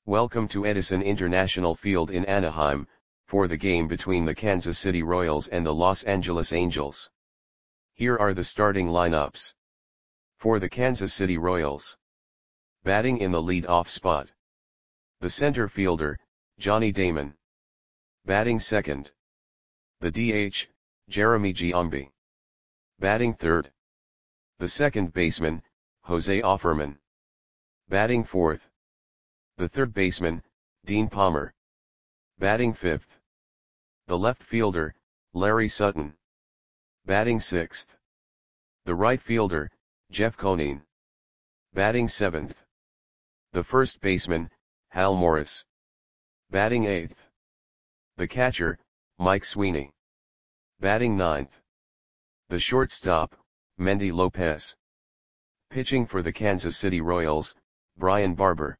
Welcome to Edison International Field in Anaheim, for the game between the Kansas City Royals and the Los Angeles Angels. Here are the starting lineups. For the Kansas City Royals. Batting in the lead-off spot. The center fielder, Johnny Damon. Batting second. The DH, Jeremy Giambi. Batting third. The second baseman, Jose Offerman. Batting fourth. The third baseman, Dean Palmer. Batting fifth. The left fielder, Larry Sutton. Batting sixth. The right fielder, Jeff Conine. Batting seventh. The first baseman, Hal Morris. Batting eighth. The catcher, Mike Sweeney. Batting ninth. The shortstop, Mendy Lopez. Pitching for the Kansas City Royals, Brian Barber.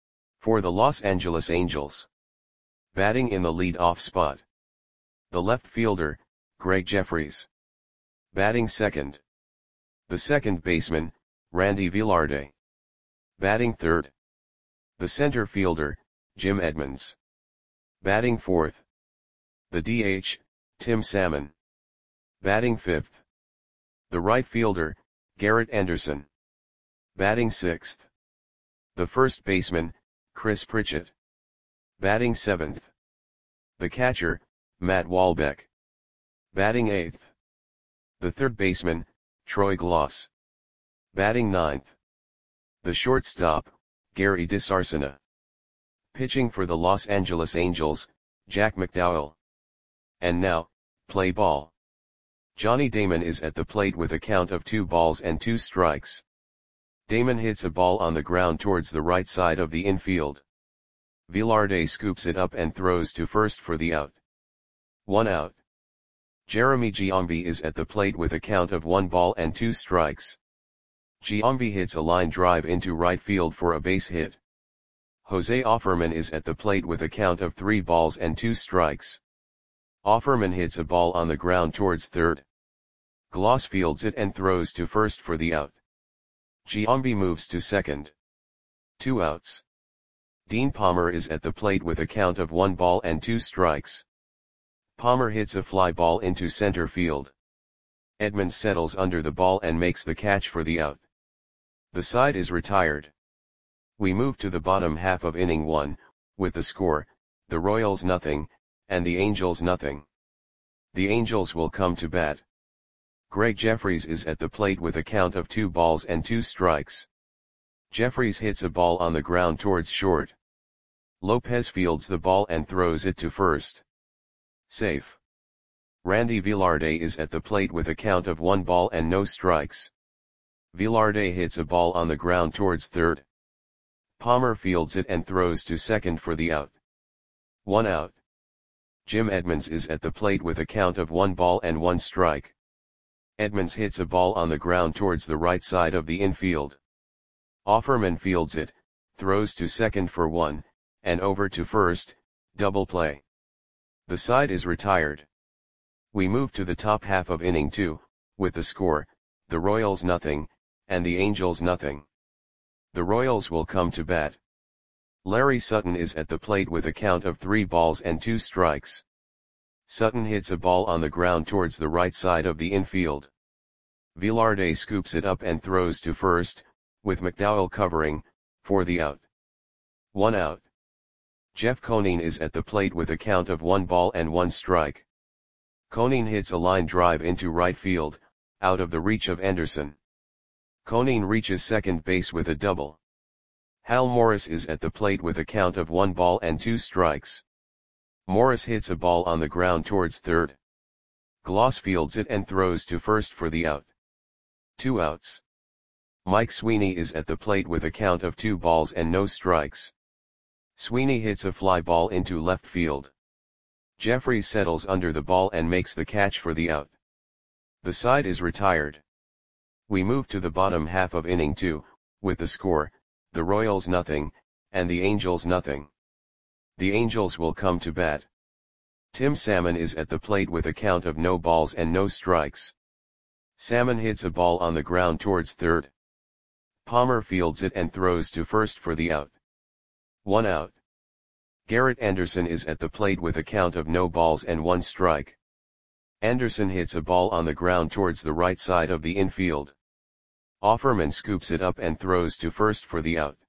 For the Los Angeles Angels. Batting in the lead-off spot. The left fielder, Greg Jeffries. Batting second. The second baseman, Randy Velarde. Batting third. The center fielder, Jim Edmonds. Batting fourth. The DH, Tim Salmon. Batting fifth. The right fielder, Garrett Anderson. Batting sixth. The first baseman, Chris Pritchett. Batting seventh. The catcher, Matt Walbeck. Batting eighth. The third baseman, Troy Gloss. Batting ninth. The shortstop, Gary DiSarcina. Pitching for the Los Angeles Angels, Jack McDowell. And now, play ball. Johnny Damon is at the plate with a count of 2 balls and 2 strikes. Damon hits a ball on the ground towards the right side of the infield. Velarde scoops it up and throws to first for the out. 1 out. Jeremy Giambi is at the plate with a count of 1 ball and 2 strikes. Giambi hits a line drive into right field for a base hit. Jose Offerman is at the plate with a count of 3 balls and 2 strikes. Offerman hits a ball on the ground towards third. Gloss fields it and throws to first for the out. Giambi moves to second. 2 outs. Dean Palmer is at the plate with a count of 1 ball and 2 strikes. Palmer hits a fly ball into center field. Edmonds settles under the ball and makes the catch for the out. The side is retired. We move to the bottom half of inning 1, with the score, the Royals nothing, and the Angels nothing. The Angels will come to bat. Greg Jeffries is at the plate with a count of 2 balls and 2 strikes. Jeffries hits a ball on the ground towards short. Lopez fields the ball and throws it to first. Safe. Randy Velarde is at the plate with a count of 1 ball and no strikes. Velarde hits a ball on the ground towards third. Palmer fields it and throws to second for the out. 1 out. Jim Edmonds is at the plate with a count of 1 ball and 1 strike. Edmonds hits a ball on the ground towards the right side of the infield. Offerman fields it, throws to second for 1, and over to first, double play. The side is retired. We move to the top half of inning 2, with the score, the Royals nothing, and the Angels nothing. The Royals will come to bat. Larry Sutton is at the plate with a count of 3 balls and 2 strikes. Sutton hits a ball on the ground towards the right side of the infield. Velarde scoops it up and throws to first, with McDowell covering, for the out. 1 out. Jeff Conine is at the plate with a count of 1 ball and 1 strike. Conine hits a line drive into right field, out of the reach of Anderson. Conine reaches second base with a double. Hal Morris is at the plate with a count of 1 ball and 2 strikes. Morris hits a ball on the ground towards third. Gloss fields it and throws to first for the out. 2 outs. Mike Sweeney is at the plate with a count of 2 balls and no strikes. Sweeney hits a fly ball into left field. Jeffries settles under the ball and makes the catch for the out. The side is retired. We move to the bottom half of inning 2, with the score, the Royals nothing, and the Angels nothing. The Angels will come to bat. Tim Salmon is at the plate with a count of no balls and no strikes. Salmon hits a ball on the ground towards third. Palmer fields it and throws to first for the out. 1 out. Garrett Anderson is at the plate with a count of no balls and 1 strike. Anderson hits a ball on the ground towards the right side of the infield. Offerman scoops it up and throws to first for the out.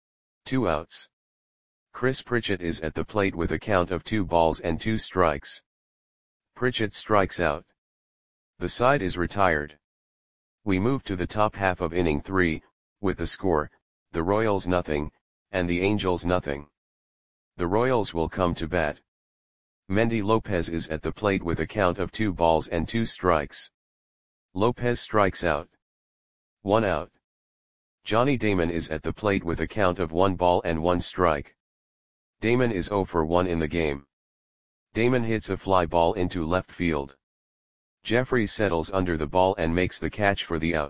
2 outs. Chris Pritchett is at the plate with a count of 2 balls and 2 strikes. Pritchett strikes out. The side is retired. We move to the top half of inning 3, with the score, the Royals nothing, and the Angels nothing. The Royals will come to bat. Mendy Lopez is at the plate with a count of 2 balls and 2 strikes. Lopez strikes out. 1 out. Johnny Damon is at the plate with a count of 1 ball and 1 strike. Damon is 0 for 1 in the game. Damon hits a fly ball into left field. Jeffries settles under the ball and makes the catch for the out.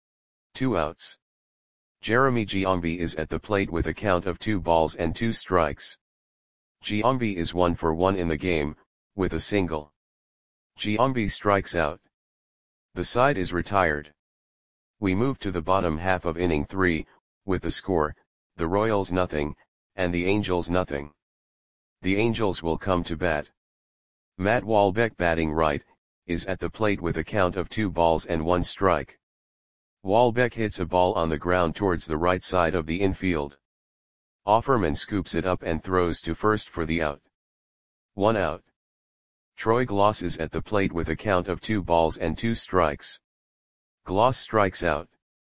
2 outs. Jeremy Giambi is at the plate with a count of 2 balls and 2 strikes. Giambi is 1 for 1 in the game, with a single. Giambi strikes out. The side is retired. We move to the bottom half of inning 3, with the score, the Royals nothing, and the Angels nothing. The Angels will come to bat. Matt Wahlbeck batting right, is at the plate with a count of 2 balls and 1 strike. Wahlbeck hits a ball on the ground towards the right side of the infield. Offerman scoops it up and throws to first for the out. 1 out. Troy Gloss is at the plate with a count of 2 balls and 2 strikes. Gloss strikes out.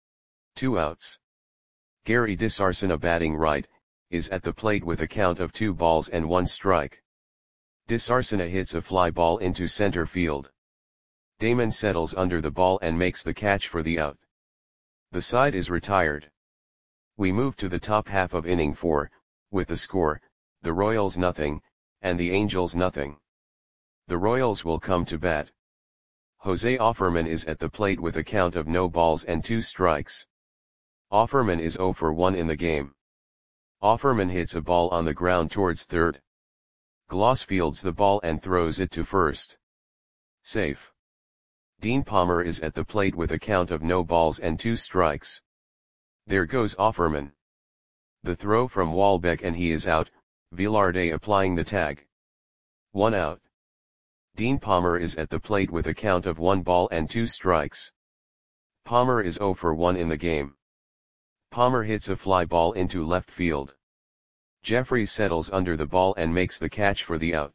2 outs. Gary DeSarcina batting right, is at the plate with a count of 2 balls and 1 strike. DeSarcina hits a fly ball into center field. Damon settles under the ball and makes the catch for the out. The side is retired. We move to the top half of inning 4, with the score, the Royals nothing, and the Angels nothing. The Royals will come to bat. Jose Offerman is at the plate with a count of no balls and 2 strikes. Offerman is 0 for 1 in the game. Offerman hits a ball on the ground towards third. Gloss fields the ball and throws it to first. Safe. Dean Palmer is at the plate with a count of no balls and 2 strikes. There goes Offerman. The throw from Wahlbeck and he is out, Velarde applying the tag. 1 out. Dean Palmer is at the plate with a count of 1 ball and 2 strikes. Palmer is 0 for 1 in the game. Palmer hits a fly ball into left field. Jeffries settles under the ball and makes the catch for the out.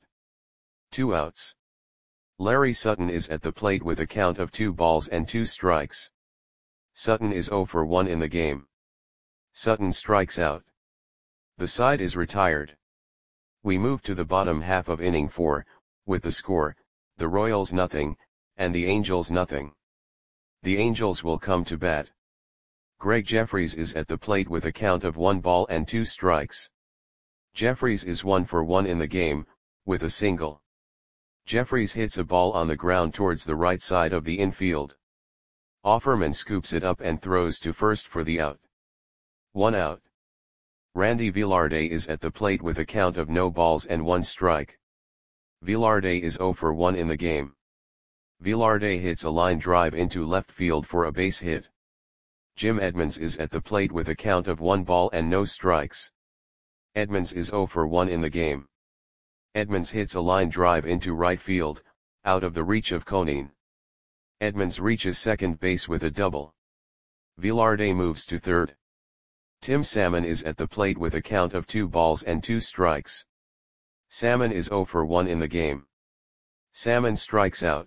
2 outs. Larry Sutton is at the plate with a count of 2 balls and 2 strikes. Sutton is 0 for 1 in the game. Sutton strikes out. The side is retired. We move to the bottom half of inning 4, with the score, the Royals nothing, and the Angels nothing. The Angels will come to bat. Greg Jeffries is at the plate with a count of 1 ball and 2 strikes. Jeffries is 1 for 1 in the game, with a single. Jeffries hits a ball on the ground towards the right side of the infield. Offerman scoops it up and throws to first for the out. 1 out. Randy Velarde is at the plate with a count of no balls and 1 strike. Velarde is 0 for 1 in the game. Velarde hits a line drive into left field for a base hit. Jim Edmonds is at the plate with a count of 1 ball and no strikes. Edmonds is 0 for 1 in the game. Edmonds hits a line drive into right field, out of the reach of Conine. Edmonds reaches second base with a double. Velarde moves to third. Tim Salmon is at the plate with a count of 2 balls and 2 strikes. Salmon is 0 for 1 in the game. Salmon strikes out.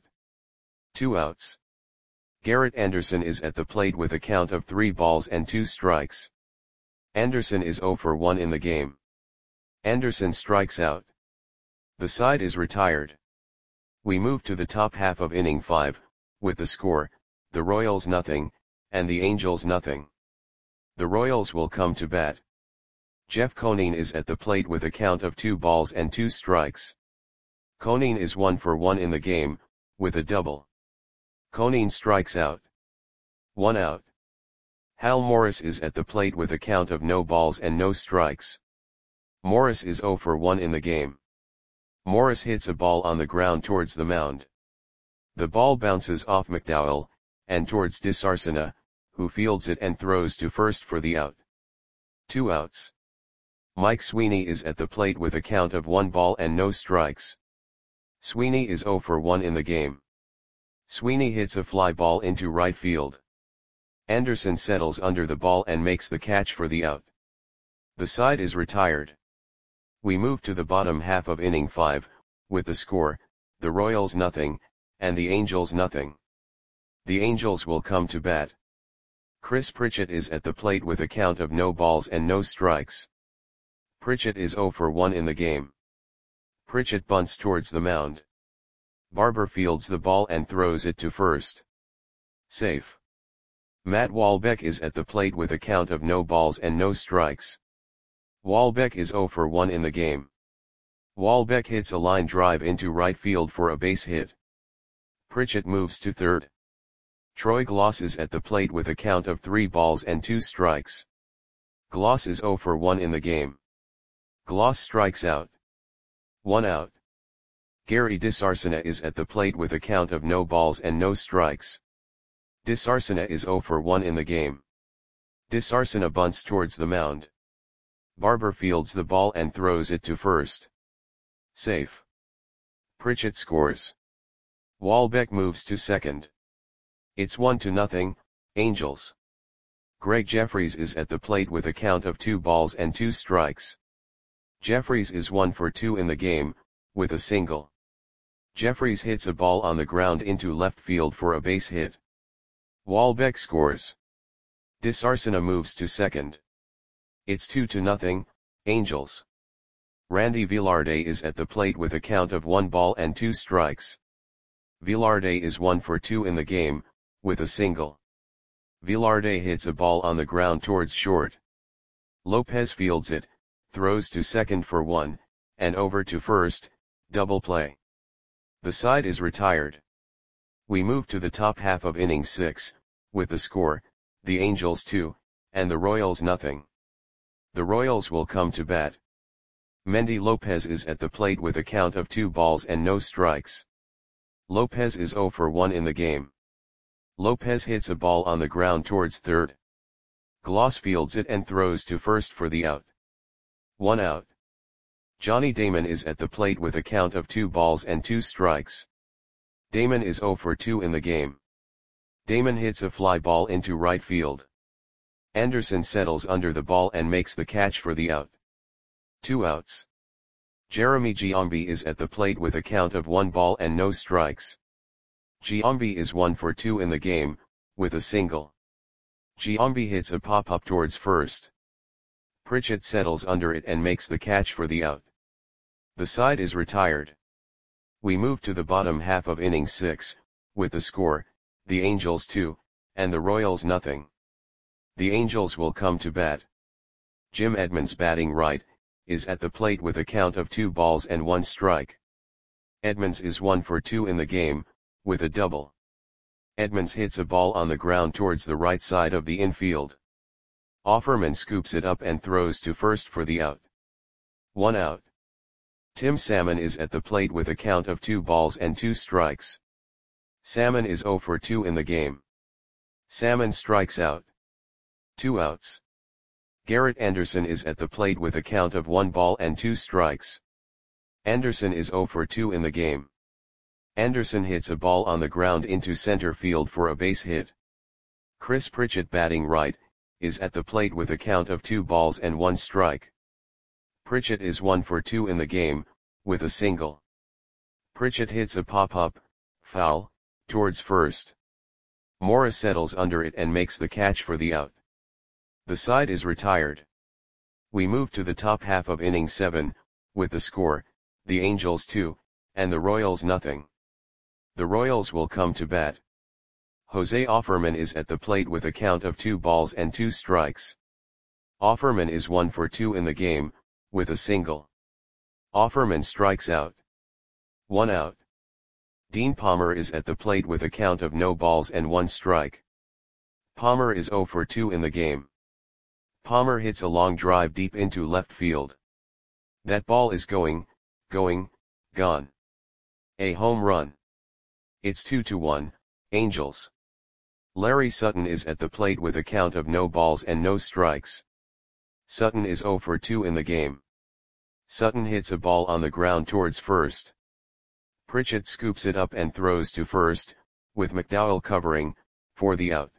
2 outs. Garrett Anderson is at the plate with a count of 3 balls and 2 strikes. Anderson is 0 for 1 in the game. Anderson strikes out. The side is retired. We move to the top half of inning 5, with the score, the Royals nothing, and the Angels nothing. The Royals will come to bat. Jeff Conine is at the plate with a count of 2 balls and 2 strikes. Conine is 1 for 1 in the game, with a double. Conine strikes out. 1 out. Hal Morris is at the plate with a count of no balls and no strikes. Morris is 0 for 1 in the game. Morris hits a ball on the ground towards the mound. The ball bounces off McDowell, and towards DeSarcina, who fields it and throws to first for the out. 2 outs. Mike Sweeney is at the plate with a count of 1 ball and no strikes. Sweeney is 0 for 1 in the game. Sweeney hits a fly ball into right field. Anderson settles under the ball and makes the catch for the out. The side is retired. We move to the bottom half of inning 5, with the score, the Royals nothing, and the Angels nothing. The Angels will come to bat. Chris Pritchett is at the plate with a count of no balls and no strikes. Pritchett is 0 for 1 in the game. Pritchett bunts towards the mound. Barber fields the ball and throws it to first. Safe. Matt Walbeck is at the plate with a count of no balls and no strikes. Walbeck is 0 for 1 in the game. Walbeck hits a line drive into right field for a base hit. Pritchett moves to third. Troy Gloss is at the plate with a count of 3 balls and 2 strikes. Gloss is 0 for 1 in the game. Gloss strikes out. 1 out. Gary DeSarcina is at the plate with a count of no balls and no strikes. DeSarcina is 0 for 1 in the game. DeSarcina bunts towards the mound. Barber fields the ball and throws it to first. Safe. Pritchett scores. Walbeck moves to second. It's 1-0, Angels. Greg Jeffries is at the plate with a count of 2 balls and 2 strikes. Jeffries is 1 for 2 in the game, with a single. Jeffries hits a ball on the ground into left field for a base hit. Walbeck scores. DeSarcina moves to second. It's 2-0, Angels. Randy Velarde is at the plate with a count of 1 ball and 2 strikes. Velarde is 1 for 2 in the game, with a single. Velarde hits a ball on the ground towards short. Lopez fields it, throws to second for 1, and over to first, double play. The side is retired. We move to the top half of inning 6, with the score, the Angels 2, and the Royals nothing. The Royals will come to bat. Mendy Lopez is at the plate with a count of 2 balls and no strikes. Lopez is 0 for 1 in the game. Lopez hits a ball on the ground towards third. Gloss fields it and throws to first for the out. 1 out. Johnny Damon is at the plate with a count of 2 balls and 2 strikes. Damon is 0 for 2 in the game. Damon hits a fly ball into right field. Anderson settles under the ball and makes the catch for the out. 2 outs. Jeremy Giambi is at the plate with a count of 1 ball and no strikes. Giambi is 1 for 2 in the game, with a single. Giambi hits a pop-up towards first. Pritchett settles under it and makes the catch for the out. The side is retired. We move to the bottom half of inning 6, with the score, the Angels 2, and the Royals nothing. The Angels will come to bat. Jim Edmonds batting right, is at the plate with a count of 2 balls and 1 strike. Edmonds is 1 for 2 in the game, with a double. Edmonds hits a ball on the ground towards the right side of the infield. Offerman scoops it up and throws to first for the out. 1 out. Tim Salmon is at the plate with a count of 2 balls and 2 strikes. Salmon is 0 for 2 in the game. Salmon strikes out. 2 outs. Garrett Anderson is at the plate with a count of 1 ball and 2 strikes. Anderson is 0 for 2 in the game. Anderson hits a ball on the ground into center field for a base hit. Chris Pritchett batting right, is at the plate with a count of 2 balls and 1 strike. Pritchett is 1 for 2 in the game, with a single. Pritchett hits a pop-up, foul, towards first. Morris settles under it and makes the catch for the out. The side is retired. We move to the top half of inning 7, with the score, the Angels 2, and the Royals nothing. The Royals will come to bat. Jose Offerman is at the plate with a count of 2 balls and 2 strikes. Offerman is 1 for 2 in the game, with a single. Offerman strikes out. 1 out. Dean Palmer is at the plate with a count of no balls and 1 strike. Palmer is 0 for 2 in the game. Palmer hits a long drive deep into left field. That ball is gone. A home run. It's 2-1, Angels. Larry Sutton is at the plate with a count of no balls and no strikes. Sutton is 0 for 2 in the game. Sutton hits a ball on the ground towards first. Pritchett scoops it up and throws to first, with McDowell covering, for the out.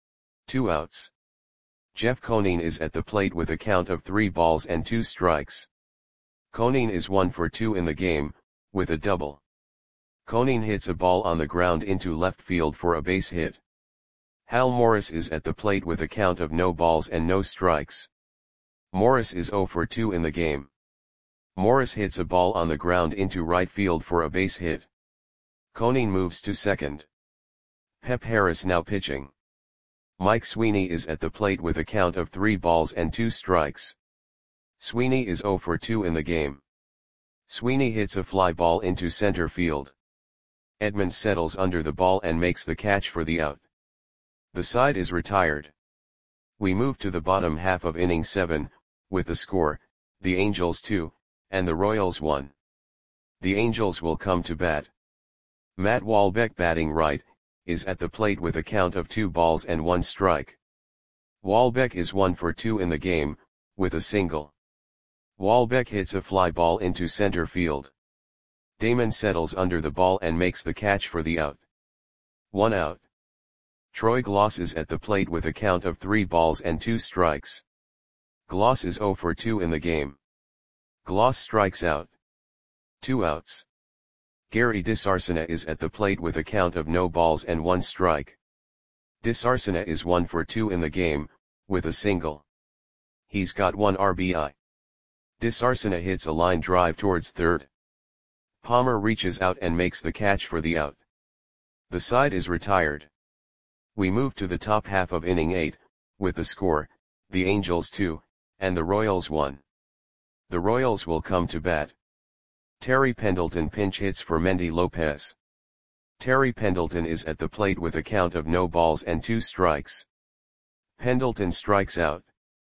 2 outs. Jeff Conine is at the plate with a count of 3 balls and 2 strikes. Conine is 1 for 2 in the game, with a double. Conine hits a ball on the ground into left field for a base hit. Hal Morris is at the plate with a count of no balls and no strikes. Morris is 0 for 2 in the game. Morris hits a ball on the ground into right field for a base hit. Conine moves to second. Pep Harris now pitching. Mike Sweeney is at the plate with a count of 3 balls and 2 strikes. Sweeney is 0 for 2 in the game. Sweeney hits a fly ball into center field. Edmonds settles under the ball and makes the catch for the out. The side is retired. We move to the bottom half of inning 7, with the score, the Angels 2, and the Royals 1. The Angels will come to bat. Matt Walbeck batting right, is at the plate with a count of 2 balls and 1 strike. Walbeck is 1 for 2 in the game, with a single. Walbeck hits a fly ball into center field. Damon settles under the ball and makes the catch for the out. 1 out. Troy Gloss is at the plate with a count of 3 balls and 2 strikes. Gloss is 0 for 2 in the game. Gloss strikes out. 2 outs. Gary DeSarcina is at the plate with a count of no balls and 1 strike. DeSarcina is 1 for 2 in the game, with a single. He's got 1 RBI. DeSarcina hits a line drive towards third. Palmer reaches out and makes the catch for the out. The side is retired. We move to the top half of inning 8, with the score, the Angels 2, and the Royals 1. The Royals will come to bat. Terry Pendleton pinch hits for Mendy Lopez. Terry Pendleton is at the plate with a count of no balls and 2 strikes. Pendleton strikes out.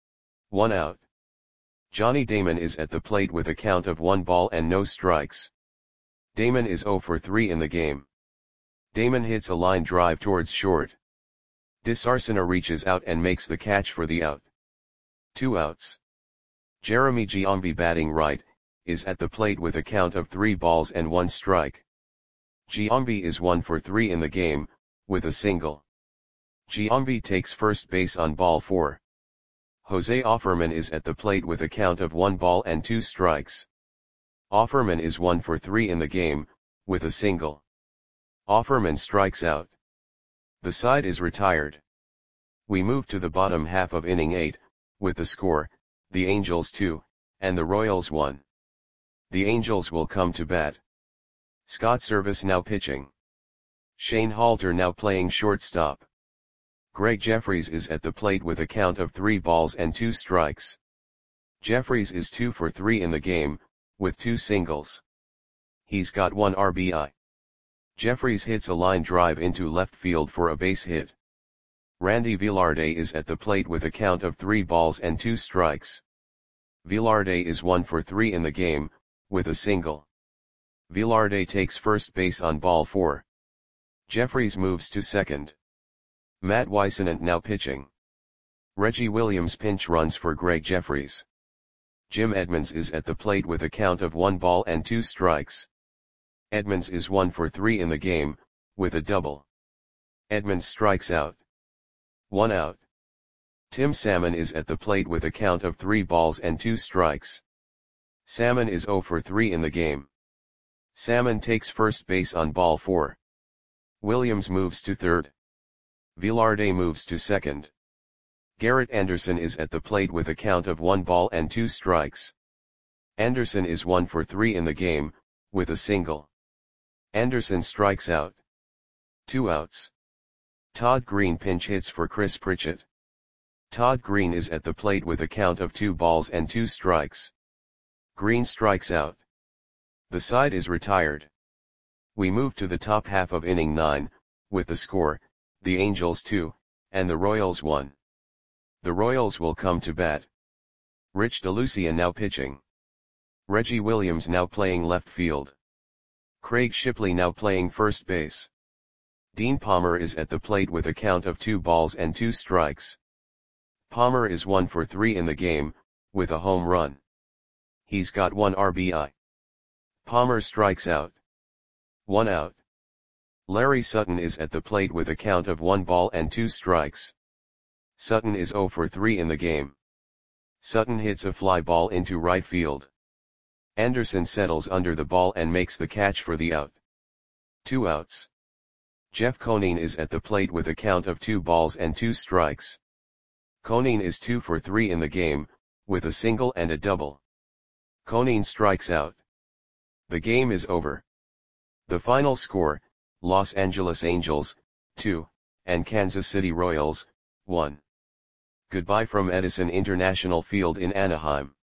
1 out. Johnny Damon is at the plate with a count of 1 ball and no strikes. Damon is 0 for 3 in the game. Damon hits a line drive towards short. DeSarcina reaches out and makes the catch for the out. 2 outs. Jeremy Giambi batting right, is at the plate with a count of 3 balls and 1 strike. Giambi is 1 for 3 in the game, with a single. Giambi takes first base on ball 4. Jose Offerman is at the plate with a count of 1 ball and 2 strikes. Offerman is 1 for 3 in the game, with a single. Offerman strikes out. The side is retired. We move to the bottom half of inning 8, with the score, the Angels 2, and the Royals 1. The Angels will come to bat. Scott Service now pitching. Shane Halter now playing shortstop. Greg Jeffries is at the plate with a count of 3 balls and 2 strikes. Jeffries is 2 for 3 in the game, with 2 singles. He's got 1 RBI. Jeffries hits a line drive into left field for a base hit. Randy Velarde is at the plate with a count of 3 balls and 2 strikes. Velarde is 1 for 3 in the game, with a single. Velarde takes first base on ball 4. Jeffries moves to second. Matt Whisenant now pitching. Reggie Williams pinch runs for Greg Jeffries. Jim Edmonds is at the plate with a count of 1 ball and 2 strikes. Edmonds is 1 for 3 in the game, with a double. Edmonds strikes out. 1 out. Tim Salmon is at the plate with a count of 3 balls and 2 strikes. Salmon is 0 for 3 in the game. Salmon takes first base on ball 4. Williams moves to third. Velarde moves to second. Garrett Anderson is at the plate with a count of 1 ball and 2 strikes. Anderson is 1 for 3 in the game, with a single. Anderson strikes out. 2 outs. Todd Green pinch hits for Chris Pritchett. Todd Green is at the plate with a count of 2 balls and 2 strikes. Green strikes out. The side is retired. We move to the top half of inning 9, with the score, the Angels 2, and the Royals 1. The Royals will come to bat. Rich DeLucia now pitching. Reggie Williams now playing left field. Craig Shipley now playing first base. Dean Palmer is at the plate with a count of 2 balls and 2 strikes. Palmer is 1 for 3 in the game, with a home run. He's got 1 RBI. Palmer strikes out. 1 out. Larry Sutton is at the plate with a count of 1 ball and 2 strikes. Sutton is 0 for 3 in the game. Sutton hits a fly ball into right field. Anderson settles under the ball and makes the catch for the out. 2 outs. Jeff Conine is at the plate with a count of 2 balls and 2 strikes. Conine is 2 for 3 in the game, with a single and a double. Conine strikes out. The game is over. The final score, Los Angeles Angels, 2, and Kansas City Royals, 1. Goodbye from Edison International Field in Anaheim.